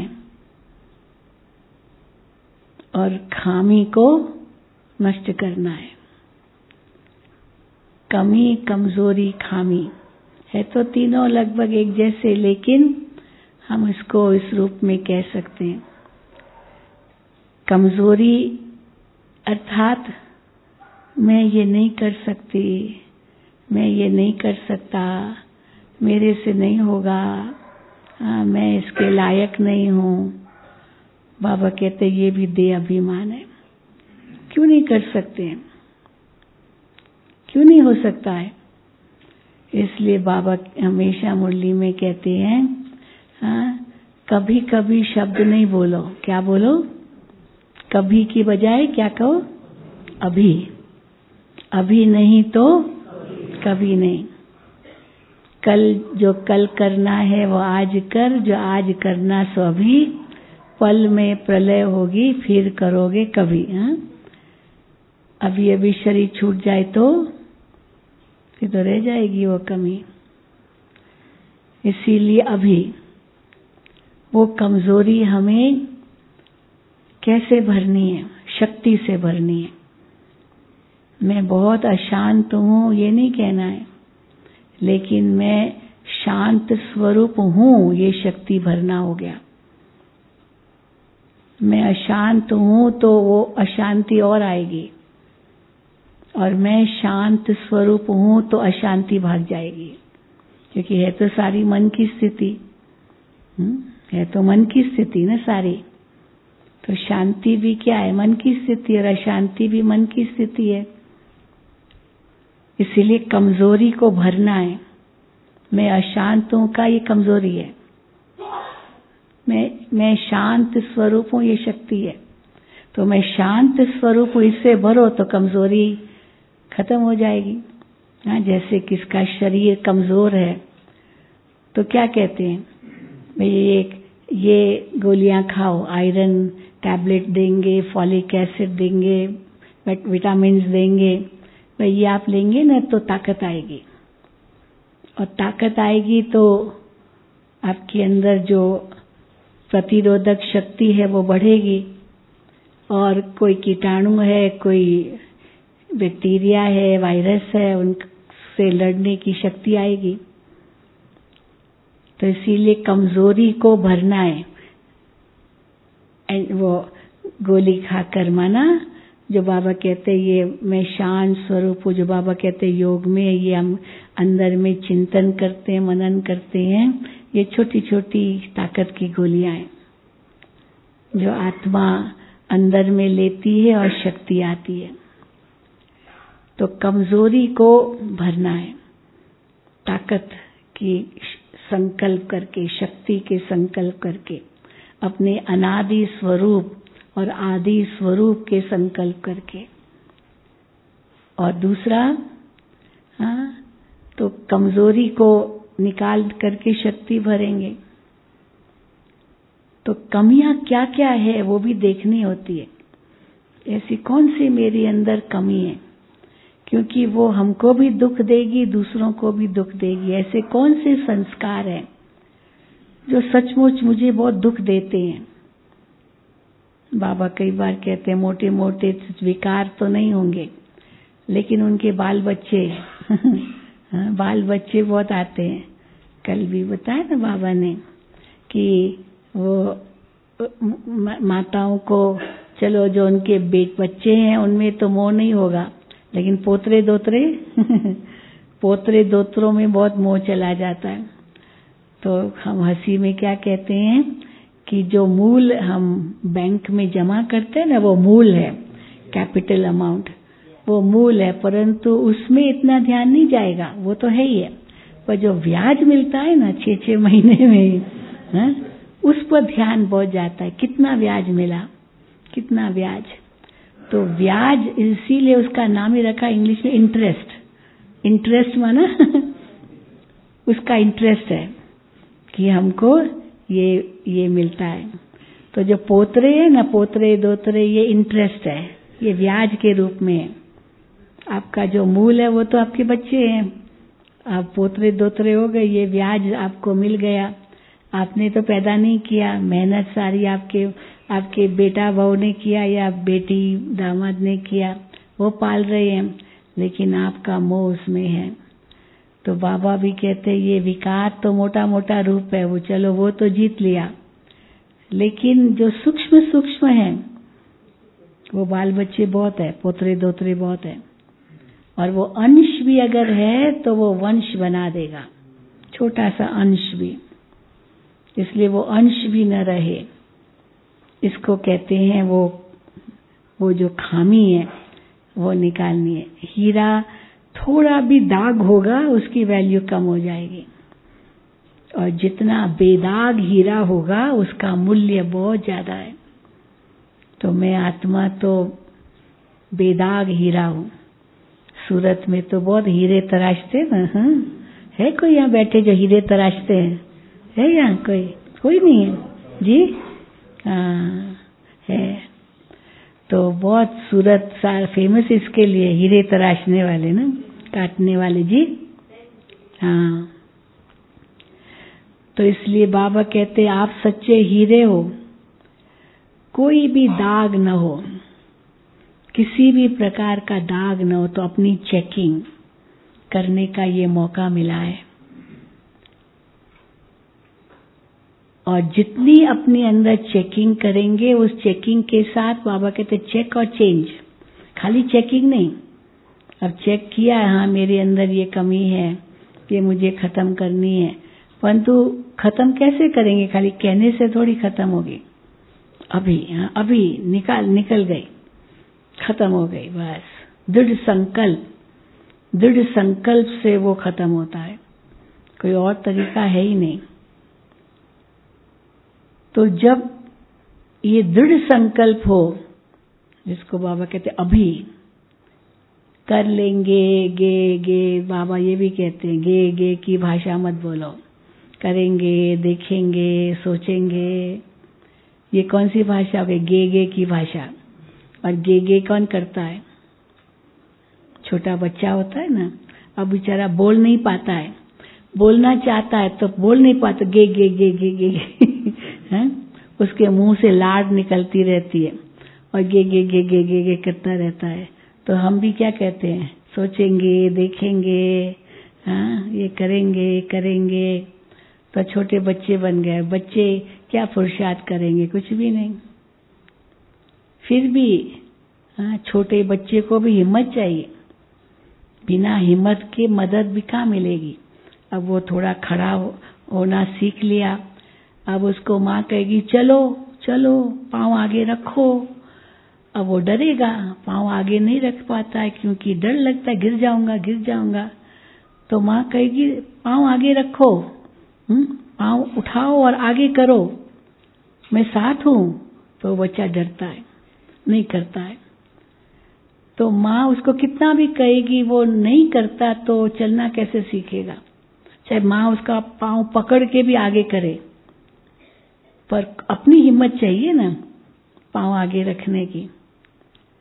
B: और खामी को नष्ट करना है। कमी, कमजोरी, खामी है तो तीनों लगभग एक जैसे, लेकिन हम इसको इस रूप में कह सकते हैं। कमजोरी अर्थात मैं ये नहीं कर सकती, मैं ये नहीं कर सकता, मेरे से नहीं होगा, मैं इसके लायक नहीं हूँ। बाबा कहते ये भी देह अभिमान है। क्यों नहीं कर सकते हैं? क्यों नहीं हो सकता है? इसलिए बाबा हमेशा मुरली में कहते हैं, कभी कभी शब्द नहीं बोलो। क्या बोलो? कभी की बजाय क्या कहो? अभी। अभी नहीं तो कभी नहीं। जो कल करना है वो आज कर, जो आज करना सो अभी, पल में प्रलय होगी फिर करोगे कभी। अभी अभी शरीर छूट जाए तो फिर तो रह जाएगी वो कमी। इसीलिए अभी वो कमजोरी हमें कैसे भरनी है? शक्ति से भरनी है। मैं बहुत अशांत हूँ ये नहीं कहना है, लेकिन मैं शांत स्वरूप हूँ ये शक्ति भरना हो गया। मैं अशांत हूँ तो वो अशांति और आएगी, और मैं शांत स्वरूप हूँ तो अशांति भाग जाएगी, क्योंकि है तो सारी मन की स्थिति, है तो मन की स्थिति ना सारी। तो शांति भी क्या है? मन की स्थिति, और अशांति भी मन की स्थिति है। इसीलिए कमजोरी को भरना है। मैं अशांत हूं का ये कमजोरी है, मैं शांत स्वरूप हूं ये शक्ति है। तो मैं शांत स्वरूप हूं, इससे भरो तो कमजोरी खत्म हो जाएगी। जैसे किसका शरीर कमजोर है तो क्या कहते हैं, भाई ये गोलियां खाओ, आयरन टैबलेट देंगे, फॉलिक एसिड देंगे, विटामिन देंगे, भाई ये आप लेंगे ना तो ताकत आएगी। और ताकत आएगी तो आपके अंदर जो प्रतिरोधक शक्ति है वो बढ़ेगी, और कोई कीटाणु है, कोई बैक्टीरिया है, वायरस है, उनसे लड़ने की शक्ति आएगी। तो इसीलिए कमजोरी को भरना है। वो गोली खाकर माना, जो बाबा कहते हैं ये मैं शांत स्वरूप हूँ, जो बाबा कहते हैं योग में ये हम अंदर में चिंतन करते हैं, मनन करते हैं, ये छोटी छोटी ताकत की गोलियां हैं जो आत्मा अंदर में लेती है और शक्ति आती है। तो कमजोरी को भरना है ताकत की संकल्प करके, शक्ति के संकल्प करके, अपने अनादि स्वरूप और आदि स्वरूप के संकल्प करके। और दूसरा, तो कमजोरी को निकाल करके शक्ति भरेंगे। तो कमियां क्या क्या है वो भी देखनी होती है। ऐसी कौन सी मेरे अंदर कमी है, क्योंकि वो हमको भी दुख देगी, दूसरों को भी दुख देगी। ऐसे कौन से संस्कार हैं जो सचमुच मुझे बहुत दुख देते हैं। बाबा कई बार कहते हैं मोटे मोटे विकार तो नहीं होंगे, लेकिन उनके बाल बच्चे बाल बच्चे बहुत आते हैं। कल भी बताया ना बाबा ने कि वो माताओं को, चलो जो उनके बच्चे हैं उनमें तो मोह नहीं होगा, लेकिन पोतरे दोतरों में बहुत मोह चला जाता है। तो हम हंसी में क्या कहते हैं कि जो मूल हम बैंक में जमा करते हैं ना, वो मूल है, कैपिटल अमाउंट वो मूल है, परंतु उसमें इतना ध्यान नहीं जाएगा, वो तो है ही है। पर जो ब्याज मिलता है ना 6-6 महीने में, उस पर ध्यान बहुत जाता है, कितना ब्याज मिला, कितना ब्याज। तो ब्याज इसीलिए उसका नाम ही रखा इंग्लिश में इंटरेस्ट माना उसका इंटरेस्ट है कि हमको ये मिलता है। तो जो पोतरे है ना, पोतरे दोतरे, ये इंटरेस्ट है, ये ब्याज के रूप में है। आपका जो मूल है वो तो आपके बच्चे हैं, आप पोतरे दोतरे हो गए, ये ब्याज आपको मिल गया। आपने तो पैदा नहीं किया, मेहनत सारी आपके बेटा बहू ने किया या बेटी दामाद ने किया, वो पाल रहे हैं, लेकिन आपका मोह उसमें है। तो बाबा भी कहते हैं ये विकार तो मोटा मोटा रूप है, वो चलो वो तो जीत लिया, लेकिन जो सूक्ष्म है वो बाल बच्चे बहुत है, पोतरे दोतरे बहुत है। और वो अंश भी अगर है तो वो वंश बना देगा, छोटा सा अंश भी, इसलिए वो अंश भी न रहे। इसको कहते हैं वो जो खामी है वो निकालनी है। हीरा थोड़ा भी दाग होगा उसकी वैल्यू कम हो जाएगी, और जितना बेदाग हीरा होगा उसका मूल्य बहुत ज्यादा है। तो मैं आत्मा तो बेदाग हीरा हूँ। सूरत में तो बहुत हीरे तराशते ना, है कोई यहाँ बैठे जो हीरे तराशते हैं? है यहाँ कोई नहीं है जी? हाँ है। तो बहुत सूरत फेमस इसके लिए, हीरे तराशने वाले ना, काटने वाले जी। हाँ, तो इसलिए बाबा कहते आप सच्चे हीरे हो, कोई भी दाग न हो, किसी भी प्रकार का दाग न हो। तो अपनी चेकिंग करने का ये मौका मिला है, और जितनी अपने अंदर चेकिंग करेंगे, उस चेकिंग के साथ बाबा कहते चेक और चेंज, खाली चेकिंग नहीं। अब चेक किया, हाँ मेरे अंदर ये कमी है, ये मुझे खत्म करनी है, परंतु खत्म कैसे करेंगे? खाली कहने से थोड़ी खत्म होगी। अभी निकल गई, खत्म हो गई, बस। दृढ़ संकल्प से वो खत्म होता है, कोई और तरीका है ही नहीं। तो जब ये दृढ़ संकल्प हो, जिसको बाबा कहते अभी कर लेंगे, गे बाबा ये भी कहते हैं गे की भाषा मत बोलो, करेंगे, देखेंगे, सोचेंगे, ये कौन सी भाषा हो गई? गे की भाषा। और गे कौन करता है? छोटा बच्चा होता है ना, अब बेचारा बोल नहीं पाता है, बोलना चाहता है तो बोल नहीं पाता, गे हैं? उसके मुंह से लाड निकलती रहती है और गे करता रहता है। तो हम भी क्या कहते हैं? सोचेंगे, देखेंगे, हाँ ये करेंगे। तो छोटे बच्चे बन गए। बच्चे क्या पुरुषार्थ करेंगे? कुछ भी नहीं। फिर भी हाँ, छोटे बच्चे को भी हिम्मत चाहिए, बिना हिम्मत के मदद भी कहाँ मिलेगी। अब वो थोड़ा खड़ा होना सीख लिया, अब उसको माँ कहेगी चलो पाँव आगे रखो, अब वो डरेगा, पाँव आगे नहीं रख पाता है क्योंकि डर लगता है गिर जाऊंगा। तो माँ कहेगी पाँव आगे रखो, पाँव उठाओ और आगे करो, मैं साथ हूं। तो बच्चा डरता है, नहीं करता है। तो माँ उसको कितना भी कहेगी, वो नहीं करता तो चलना कैसे सीखेगा? चाहे माँ उसका पाँव पकड़ के भी आगे करे, पर अपनी हिम्मत चाहिए ना पाँव आगे रखने की।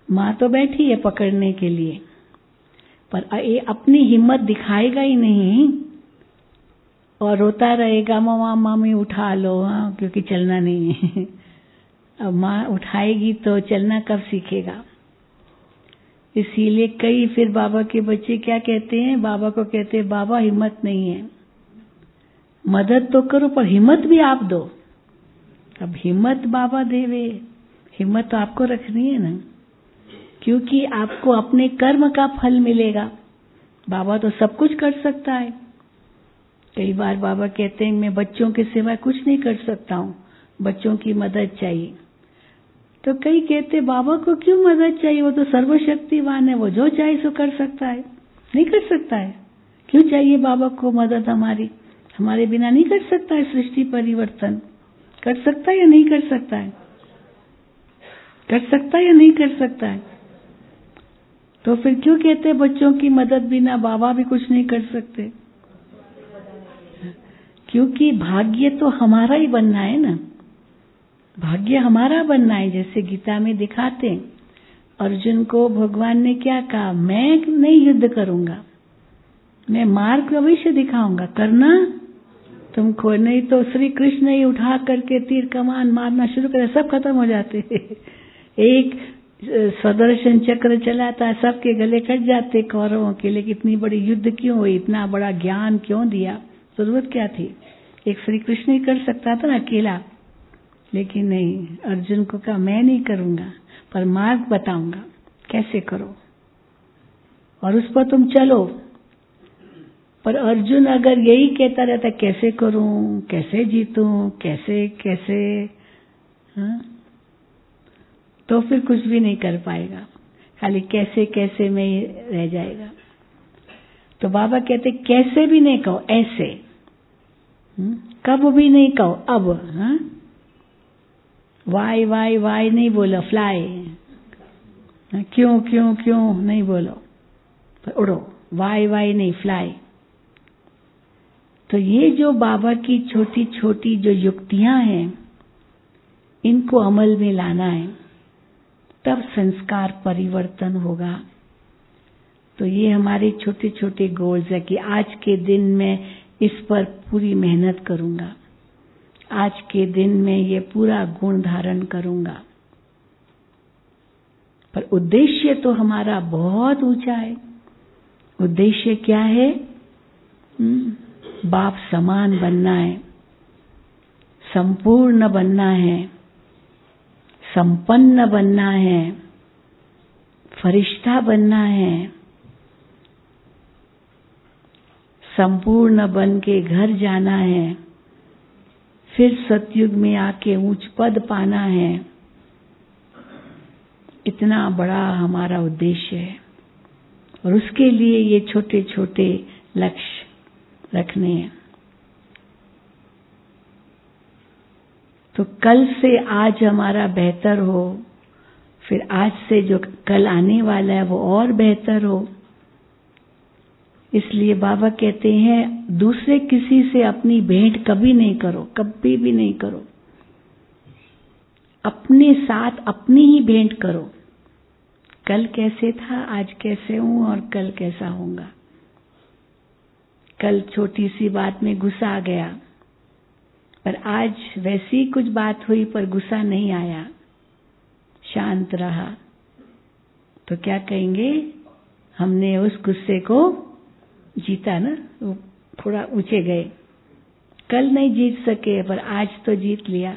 B: माँ तो बैठी है पकड़ने के लिए, पर ये अपनी हिम्मत दिखाएगा ही नहीं और रोता रहेगा, मम्मा मम्मी उठा लो, हाँ, क्योंकि चलना नहीं है। अब माँ उठाएगी तो चलना कब सीखेगा। इसीलिए कई फिर बाबा के बच्चे क्या कहते हैं, बाबा को कहते हैं बाबा हिम्मत नहीं है, मदद तो करो पर हिम्मत भी आप दो। अब हिम्मत बाबा देवे, हिम्मत तो आपको रखनी है ना, क्योंकि आपको अपने कर्म का फल मिलेगा। बाबा तो सब कुछ कर सकता है। कई बार बाबा कहते हैं मैं बच्चों के सिवा कुछ नहीं कर सकता हूँ, बच्चों की मदद चाहिए। तो कई कहते बाबा को क्यों मदद चाहिए, वो तो सर्वशक्तिवान है, वो जो चाहे सो कर सकता है। नहीं कर सकता है, क्यों चाहिए बाबा को मदद हमारी, हमारे बिना नहीं कर सकता है सृष्टि परिवर्तन। कर सकता है या नहीं कर सकता है, कर सकता है या नहीं कर सकता है। तो फिर क्यों कहते हैं बच्चों की मदद बिना बाबा भी कुछ नहीं कर सकते। क्योंकि भाग्य तो हमारा ही बनना है ना, भाग्य हमारा बनना है। जैसे गीता में दिखाते हैं, अर्जुन को भगवान ने क्या कहा, मैं नहीं युद्ध करूंगा, मैं मार्ग अवश्य दिखाऊंगा, करना तुमको। नहीं तो श्री कृष्ण ही उठा करके तीर कमान मारना शुरू करे, सब खत्म हो जाते। एक स्वदर्शन चक्र चलाता, सबके गले कट जाते कौरवों के। लेकिन इतनी बड़ी युद्ध क्यों हुई, इतना बड़ा ज्ञान क्यों दिया, जरूरत क्या थी। एक श्री कृष्ण ही कर सकता था ना अकेला, लेकिन नहीं, अर्जुन को कहा मैं नहीं करूंगा, पर मार्ग बताऊंगा कैसे करो और उस पर तुम चलो। पर अर्जुन अगर यही कहता रहता कैसे करूं, कैसे जीतूं, कैसे कैसे, हाँ, तो फिर कुछ भी नहीं कर पाएगा, खाली कैसे कैसे में ही रह जाएगा। तो बाबा कहते कैसे भी नहीं कहो, ऐसे, कब भी नहीं कहो, अब, हाँ, वाई वाई वाई नहीं बोलो, फ्लाई, क्यों क्यों क्यों नहीं बोलो, पर उड़ो, वाई वाई नहीं, फ्लाई। तो ये जो बाबा की छोटी छोटी जो युक्तियां हैं, इनको अमल में लाना है, तब संस्कार परिवर्तन होगा। तो ये हमारे छोटे छोटे गोल्स है कि आज के दिन में इस पर पूरी मेहनत करूंगा, आज के दिन में ये पूरा गुण धारण करूंगा। पर उद्देश्य तो हमारा बहुत ऊंचा है। उद्देश्य क्या है, बाप समान बनना है, संपूर्ण बनना है, संपन्न बनना है, फरिश्ता बनना है, संपूर्ण बन के घर जाना है, फिर सतयुग में आके ऊंच पद पाना है। इतना बड़ा हमारा उद्देश्य है और उसके लिए ये छोटे छोटे लक्ष्य रखने हैं। तो कल से आज हमारा बेहतर हो, फिर आज से जो कल आने वाला है वो और बेहतर हो। इसलिए बाबा कहते हैं दूसरे किसी से अपनी भेंट कभी नहीं करो, कभी भी नहीं करो। अपने साथ अपनी ही भेंट करो। कल कैसे था, आज कैसे हूं और कल कैसा होऊंगा। कल छोटी सी बात में गुस्सा आ गया, पर आज वैसी कुछ बात हुई पर गुस्सा नहीं आया, शांत रहा, तो क्या कहेंगे, हमने उस गुस्से को जीता ना, वो थोड़ा ऊंचे गए। कल नहीं जीत सके पर आज तो जीत लिया,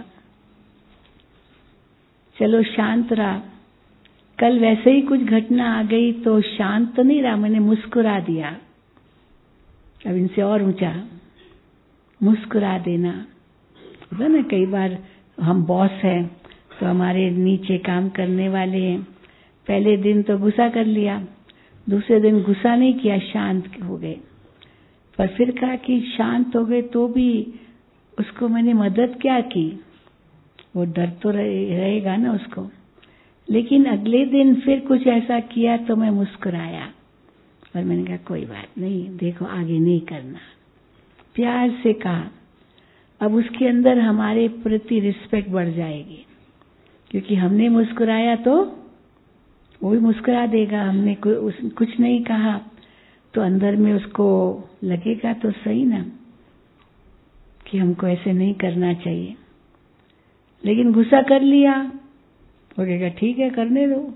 B: चलो शांत रहा। कल वैसे ही कुछ घटना आ गई तो शांत तो नहीं रहा, मैंने मुस्कुरा दिया। अब इनसे और ऊंचा, मुस्कुरा देना होता ना। कई बार हम बॉस हैं तो हमारे नीचे काम करने वाले हैं, पहले दिन तो गुस्सा कर लिया, दूसरे दिन गुस्सा नहीं किया, शांत हो गए। पर फिर कहा कि शांत हो गए तो भी उसको मैंने मदद क्या की, वो डर तो रहेगा ना उसको। लेकिन अगले दिन फिर कुछ ऐसा किया तो मैं मुस्कुराया और मैंने कहा कोई बात नहीं, देखो आगे नहीं करना, प्यार से कहा। अब उसके अंदर हमारे प्रति रिस्पेक्ट बढ़ जाएगी, क्योंकि हमने मुस्कुराया तो वो भी मुस्कुरा देगा। हमने कुछ नहीं कहा तो अंदर में उसको लगेगा तो सही ना कि हमको ऐसे नहीं करना चाहिए। लेकिन गुस्सा कर लिया, वो कहेगा ठीक है करने दो।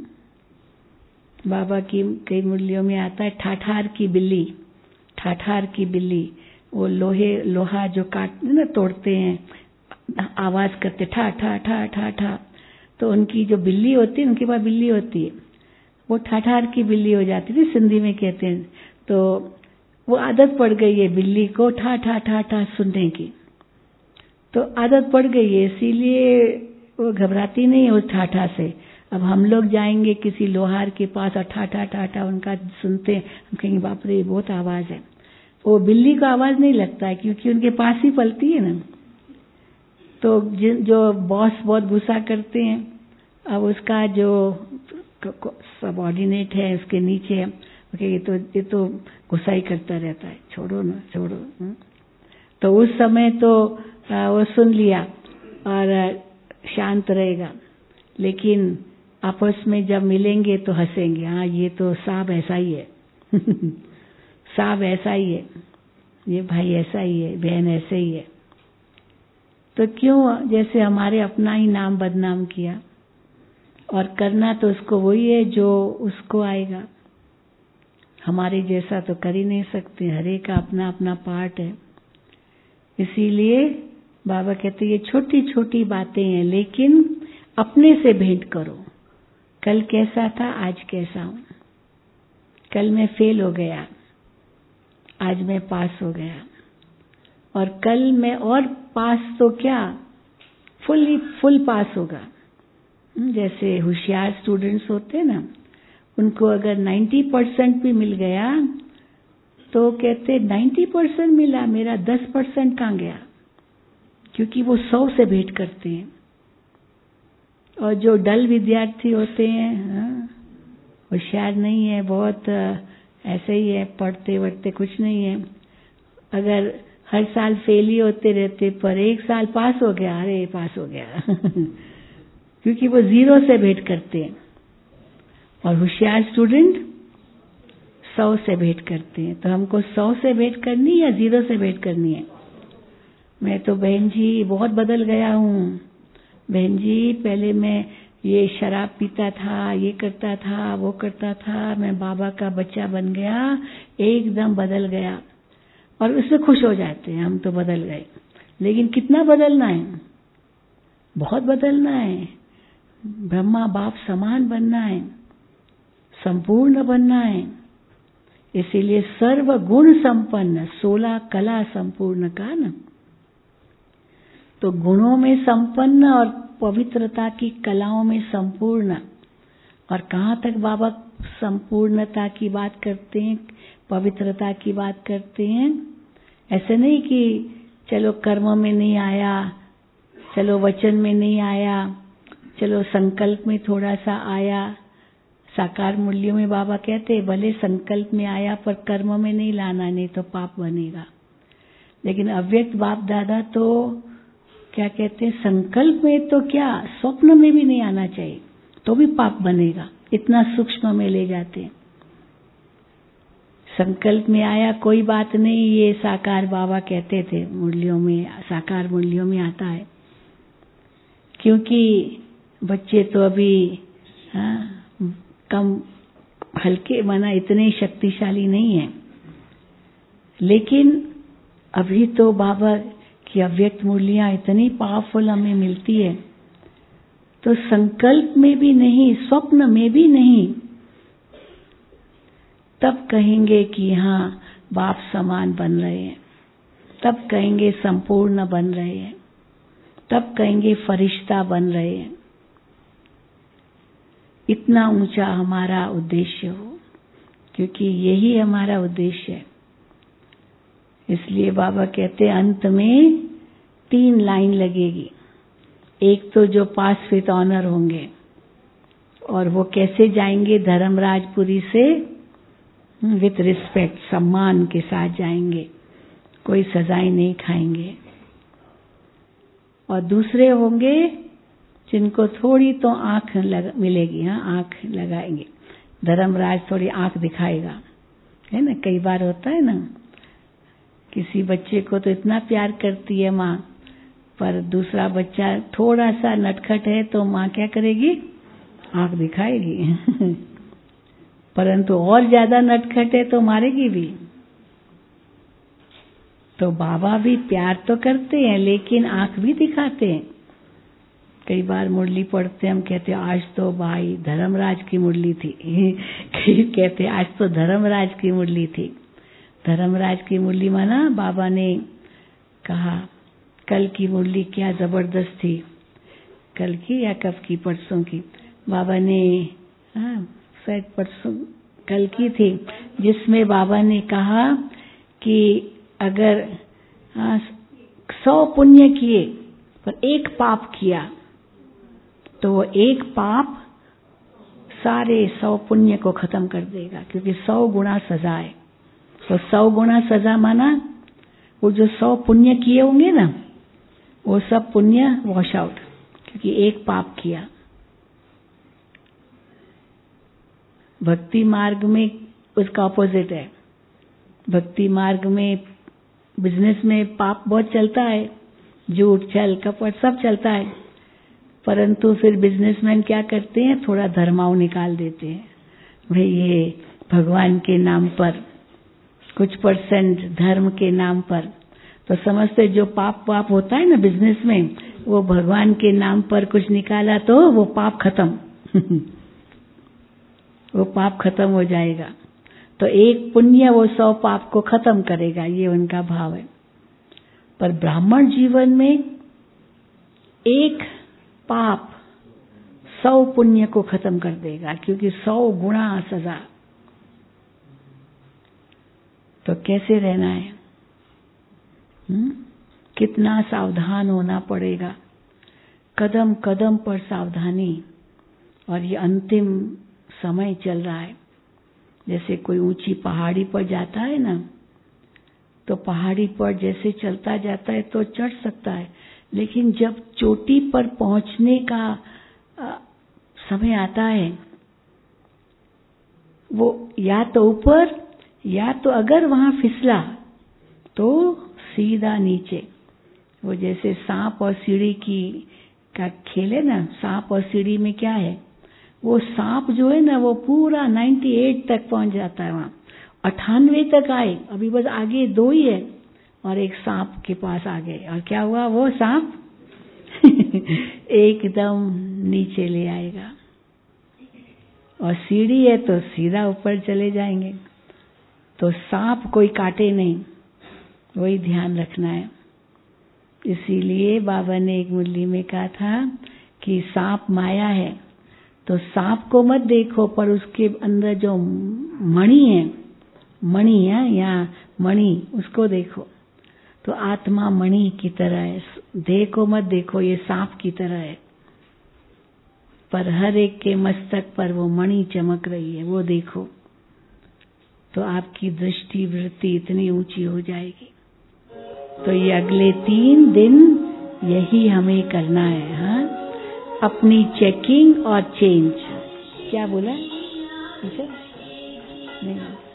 B: बाबा की कई मुरलियों में आता है ठाठार की बिल्ली, ठाठार की बिल्ली। वो लोहा जो काटते ना, तोड़ते हैं, आवाज करते ठा ठा ठा ठा ठा। तो उनकी जो बिल्ली होती है, उनके पास बिल्ली होती है, वो ठाठार की बिल्ली हो जाती थी, सिंधी में कहते हैं। तो वो आदत पड़ गई है बिल्ली को ठा ठा ठा ठा सुनने की, तो आदत पड़ गई है, इसीलिए वो घबराती नहीं है उस ठाठा से। अब हम लोग जाएंगे किसी लोहार के पास और ठा ठा ठा उनका सुनते हैं, हम कहेंगे बाप रे बहुत आवाज है। वो बिल्ली को आवाज नहीं लगता है क्योंकि उनके पास ही पलती है ना। तो जो बॉस बहुत गुस्सा करते हैं, अब उसका जो सबऑर्डिनेट है उसके नीचे, ये तो गुस्सा ही करता रहता है, छोड़ो ना छोड़ो। तो उस समय तो वो सुन लिया और शांत रहेगा, लेकिन आपस में जब मिलेंगे तो हंसेंगे, हाँ ये तो साहब ऐसा ही है साहब ऐसा ही है, ये भाई ऐसा ही है, बहन ऐसे ही है। तो क्यों, जैसे हमारे अपना ही नाम बदनाम किया, और करना तो उसको वही है जो उसको आएगा, हमारे जैसा तो कर ही नहीं सकते, हर एक का अपना अपना पार्ट है। इसीलिए बाबा कहते ये छोटी छोटी बातें हैं, लेकिन अपने से भेंट करो। कल कैसा था, आज कैसा हूं। कल मैं फेल हो गया, आज मैं पास हो गया, और कल मैं और पास तो क्या फुल पास होगा। जैसे होशियार स्टूडेंट्स होते हैं ना, उनको अगर 90% भी मिल गया तो कहते 90% मिला, मेरा 10% कहाँ गया, क्योंकि वो 100 से भेंट करते हैं। और जो डल विद्यार्थी होते हैं, होशियार नहीं है, बहुत ऐसे ही है, पढ़ते वढ़ते कुछ नहीं है, अगर हर साल फेल ही होते रहते, पर एक साल पास हो गया, अरे पास हो गया क्योंकि वो 0 से भेंट करते हैं। और होशियार स्टूडेंट 100 से भेंट करते हैं। तो हमको 100 से भेंट करनी या 0 से भेंट करनी है? मैं तो बहन जी बहुत बदल गया हूँ, बहन जी पहले मैं ये शराब पीता था, ये करता था, वो करता था, मैं बाबा का बच्चा बन गया, एकदम बदल गया। और उससे खुश हो जाते हैं, हम तो बदल गए। लेकिन कितना बदलना है? बहुत बदलना है। ब्रह्मा बाप समान बनना है, संपूर्ण बनना है। इसीलिए सर्व गुण संपन्न 16 कला संपूर्ण का ना, तो गुणों में संपन्न और पवित्रता की कलाओं में संपूर्ण। और कहाँ तक बाबा संपूर्णता की बात करते हैं, पवित्रता की बात करते हैं? ऐसे नहीं कि चलो कर्म में नहीं आया, चलो वचन में नहीं आया, चलो संकल्प में थोड़ा सा आया। साकार मूल्यों में बाबा कहते भले संकल्प में आया पर कर्म में नहीं लाना, नहीं तो पाप बनेगा। लेकिन अव्यक्त बाप दादा तो क्या कहते हैं, संकल्प में तो क्या, स्वप्न में भी नहीं आना चाहिए, तो भी पाप बनेगा, इतना सूक्ष्म में ले जाते हैं। संकल्प में आया कोई बात नहीं, ये साकार बाबा कहते थे मुरलियों में, साकार मुरलियों में आता है, क्योंकि बच्चे तो अभी कम हल्के माना इतने शक्तिशाली नहीं है। लेकिन अभी तो बाबा की अव्यक्त मूर्तियां इतनी पावरफुल हमें मिलती है, तो संकल्प में भी नहीं, स्वप्न में भी नहीं, तब कहेंगे कि हाँ बाप समान बन रहे हैं, तब कहेंगे संपूर्ण बन रहे हैं, तब कहेंगे फरिश्ता बन रहे हैं। इतना ऊंचा हमारा उद्देश्य हो, क्योंकि यही हमारा उद्देश्य है। इसलिए बाबा कहते हैं अंत में 3 लाइन लगेगी। एक तो जो पास विद ऑनर होंगे, और वो कैसे जाएंगे, धर्मराजपुरी से विथ रिस्पेक्ट, सम्मान के साथ जाएंगे, कोई सजाएं नहीं खाएंगे। और दूसरे होंगे जिनको थोड़ी तो आंख मिलेगी, हाँ आंख लगाएंगे, धर्मराज थोड़ी आंख दिखाएगा, है ना। कई बार होता है ना, किसी बच्चे को तो इतना प्यार करती है माँ, पर दूसरा बच्चा थोड़ा सा नटखट है तो माँ क्या करेगी, आंख दिखाएगी। परंतु और ज्यादा नटखट है तो मारेगी भी। तो बाबा भी प्यार तो करते हैं लेकिन आंख भी दिखाते हैं। कई बार मुरली पढ़ते हम कहते आज तो भाई धर्मराज की मुरली थी। कई कहते आज तो धर्मराज की मुरली थी। धर्मराज की मुरली माना बाबा ने कहा कल की मुरली क्या जबरदस्त थी। कल की या कब की, परसों की, बाबा ने शायद परसों कल की थी, जिसमें बाबा ने कहा कि अगर 100 पुण्य किए पर एक पाप किया तो वो एक पाप सारे 100 पुण्य को खत्म कर देगा, क्योंकि 100 गुना सजा है। तो 100 गुना सजा माना वो जो 100 पुण्य किए होंगे ना, वो सब पुण्य वॉश आउट, क्योंकि एक पाप किया। भक्ति मार्ग में उसका ऑपोजिट है। भक्ति मार्ग में बिजनेस में पाप बहुत चलता है, झूठ छल कपट सब चलता है, परंतु फिर बिजनेसमैन क्या करते हैं, थोड़ा धर्माओं निकाल देते हैं। भाई ये भगवान के नाम पर कुछ परसेंट धर्म के नाम पर, तो समझते जो पाप वाप होता है ना बिजनेस में, वो भगवान के नाम पर कुछ निकाला तो वो पाप खत्म। वो पाप खत्म हो जाएगा। तो एक पुण्य वो 100 पाप को खत्म करेगा, ये उनका भाव है। पर ब्राह्मण जीवन में एक पाप 100 पुण्य को खत्म कर देगा, क्योंकि 100 गुना सजा। तो कैसे रहना है? कितना सावधान होना पड़ेगा, कदम कदम पर सावधानी। और ये अंतिम समय चल रहा है। जैसे कोई ऊंची पहाड़ी पर जाता है ना, तो पहाड़ी पर जैसे चलता जाता है तो चढ़ सकता है, लेकिन जब चोटी पर पहुंचने का समय आता है, वो या तो ऊपर या तो अगर वहां फिसला तो सीधा नीचे। वो जैसे सांप और सीढ़ी का खेल है ना, सांप और सीढ़ी में क्या है, वो सांप जो है ना वो पूरा 98 तक पहुंच जाता है, वहां 98 तक आए, अभी बस आगे 2 ही है, और एक सांप के पास आ गए, और क्या हुआ, वो सांप एकदम नीचे ले आएगा। और सीढ़ी है तो सीधा ऊपर चले जाएंगे। तो सांप कोई काटे नहीं, वही ध्यान रखना है। इसीलिए बाबा ने एक मुरली में कहा था कि सांप माया है, तो सांप को मत देखो, पर उसके अंदर जो मणि है, मणि है या मणि, उसको देखो। तो आत्मा मणि की तरह है, देह को मत देखो, ये सांप की तरह है, पर हर एक के मस्तक पर वो मणि चमक रही है, वो देखो। तो आपकी दृष्टि वृत्ति इतनी ऊंची हो जाएगी। तो ये अगले 3 दिन यही हमें करना है। हाँ, अपनी चेकिंग और चेंज। क्या बोला? नहीं